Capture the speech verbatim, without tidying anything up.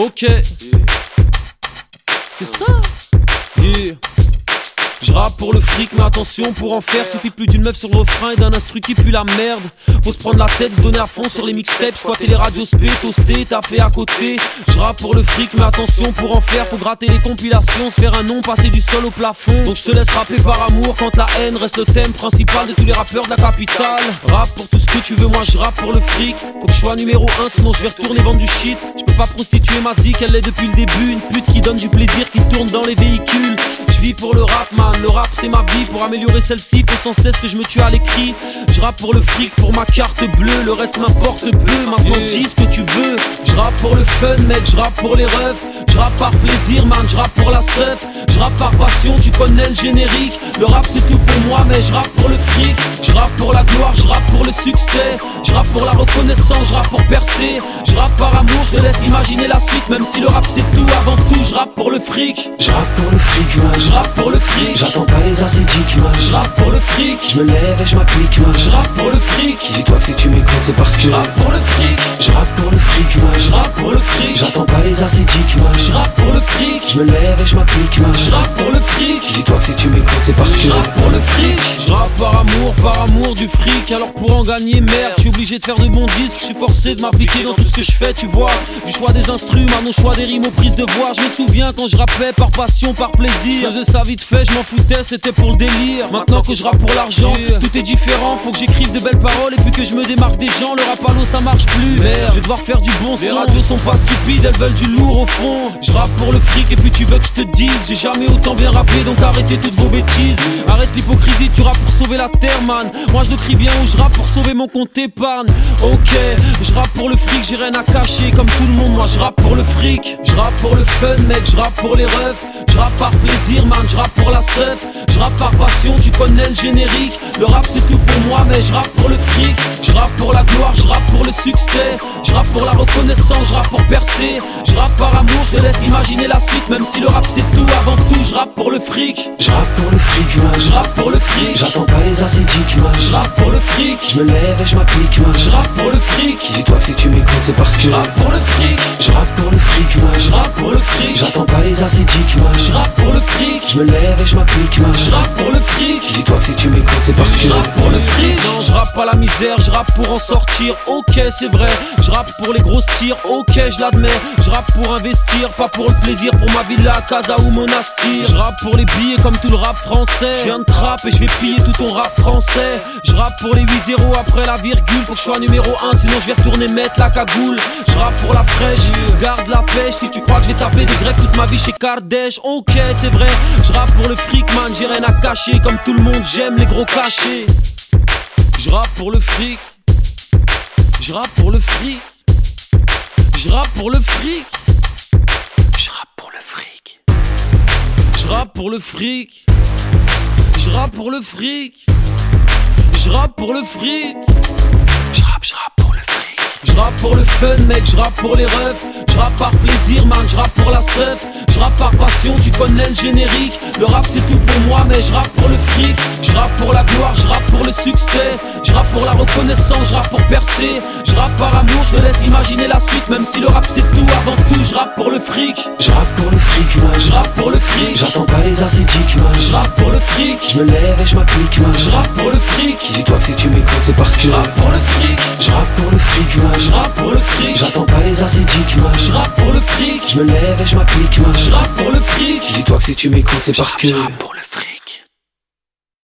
Ok, c'est ça. Yeah. Je rappe pour le fric, mais attention pour en faire. Suffit plus d'une meuf sur le refrain et d'un instru qui pue la merde. Faut se prendre la tête, se donner à fond sur les mixtapes, squatter les radios spé, toaster, taffer à côté. Je rappe pour le fric, mais attention pour en faire. Faut gratter les compilations, se faire un nom, passer du sol au plafond. Donc je te laisse rapper par amour quand la haine reste le thème principal de tous les rappeurs de la capitale. Rap pour tout ce que tu veux, moi je rappe pour le fric. Faut que je sois numéro un, sinon je vais retourner vendre du shit. Je peux pas prostituer ma zik, elle l'est depuis le début. Une pute qui donne du plaisir, qui tourne dans les véhicules. Je vis pour le rap, man. Le rap c'est ma vie, pour améliorer celle-ci faut sans cesse que je me tue à l'écrit. Je rappe pour le fric, pour ma carte bleue, le reste m'importe peu, maintenant yeah. Dis ce que tu veux. Je rappe pour le fun mec, je rappe pour les refs. Je rappe par plaisir man, je rappe pour la seuf. Je rappe par passion, tu connais le générique. Le rap c'est tout pour moi mais je rappe pour le fric. Je rappe pour la gloire, je rappe pour le succès. Je rappe pour la reconnaissance, je rappe pour percer. Je rappe par amour, je te laisse imaginer la suite. Même si le rap c'est tout, avant tout je rappe pour le fric. Je rappe pour le fric man, je rappe pour le fric. J'attends pas les ascétiques man, je rappe pour le fric. Je me lève et je m'applique man, je rappe pour le fric. Dis-toi que si tu m'écoutes c'est parce que je rappe pour le fric. Je rappe pour le fric man, je rappe pour le fric. J'attends pas les ascétiques man, je rappe pour le fric. Je me lève et je m'applique man, je rappe pour le fric. Dis-toi que si tu m'écoutes c'est parce que je rappe pour le fric. Je rappe par amour, par amour du fric. Alors pour en gagner merde, je suis obligé de faire de bons disques. Je suis forcé de m'appliquer dans tout ce que je fais, tu vois. Du choix des instruments, au choix des rimes, aux prises de voix. Je me souviens quand je rappais par passion, par plaisir. Je faisais ça vite fait, je m'en foutais, c'était pour le délire. Maintenant que je rappe pour l'argent, tout est différent. Faut que j'écrive de belles paroles et puis que je me démarque des gens. Le rap à l'eau ça marche plus, merde. Je vais devoir faire du bon son. Les radios sont pas stupides, elles veulent du lourd au fond. Je rappe pour le fric et puis tu veux que je te dise. J'ai jamais autant bien rappé donc arrêtez toutes vos bêtises. Arrête l'hypocrisie, tu rappes pour sauver la terre man. Moi je le crie bien ou je rappe pour sauver mon compte épargne. Ok, je rappe pour le fric, j'ai rien à cacher comme tout le monde. Moi je rappe pour le fric. Je rappe pour le fun mec, je rappe pour les refs. Je rappe par plaisir man, je rappe pour la seuf. Je rappe par passion, tu connais le générique. Le rap c'est tout pour moi mais je rappe pour le fric. Je rappe pour la gloire, je rappe pour le succès. Je rappe pour la reconnaissance, je rappe pour percer. Je rappe par amour, je te laisse imaginer la suite. Même si le rap c'est tout, avant tout je rappe pour le fric. Je rappe pour le fric man, je rappe pour le fric. J'attends pas les ascétiques man, je rappe pour le fric. Je me lève et je m'applique man, je rappe pour le fric. Dis-toi que si tu m'écoutes c'est parce que je rappe pour le fric. Je rappe pour le fric man, je rappe pour le fric. J'attends pas les ascétiques man, je rappe pour le fric. Je me lève et je m'applique man, je rappe pour le fric. Dis-toi que si tu m'écoutes c'est parce que je rappe pour le fric. Non je rappe pas la misère, je rappe pour en sortir. Ok c'est vrai, je rappe pour les grosses tirs. Ok je l'admets, je rappe pour investir, pas pour le plaisir, pour ma villa, casa ou monastir. Je rappe pour les billets comme tout le rap français. Je viens de trap et je vais piller tout ton rap français. Je rappe pour les huit zéro après la virgule. Faut que je sois numéro un sinon je vais retourner mettre la cagoule. Je rappe pour la fraîche, garde la pêche. Si tu crois que je vais taper des grecs toute ma vie chez Kardèche. Ok c'est vrai, je rappe pour le fric man, j'ai rien à cacher. Comme tout le monde j'aime les gros cachets. Je rappe pour le fric. Je rappe pour le fric. Je rappe pour le fric. Je rappe pour le fric. Je rappe pour le fric. Je rappe pour le fric. Je rappe pour le fric. Je rappe, je rappe pour le fric. Je rappe pour le fun mec, je rappe pour les refs. Je rappe par plaisir man, je rappe pour la seuf. Je rappe par passion, tu connais le générique. Le rap c'est tout pour moi mais je rappe pour le fric. Je rappe pour la gloire, je rappe pour le succès. Je rappe pour la reconnaissance, je rappe pour percer. Je rappe par amour, je te laisse imaginer la suite. Même si le rap c'est tout, avant tout je rappe pour le fric. Je rappe pour le fric man, je rappe pour le fric. J'attends pas les ascétiques man, je rappe pour le fric. Je me lève et je m'applique man, je rappe pour le fric. Dis-toi que si tu m'écoutes c'est parce que je rappe pour le fric. Je rappe pour le fric man, je rappe pour le fric. J'attends pas les ascétiques man, je rappe pour le fric. Je me lève et je m'applique man, je rappe pour le fric. Dis-toi que si tu m'écoutes c'est parce que je rappe pour le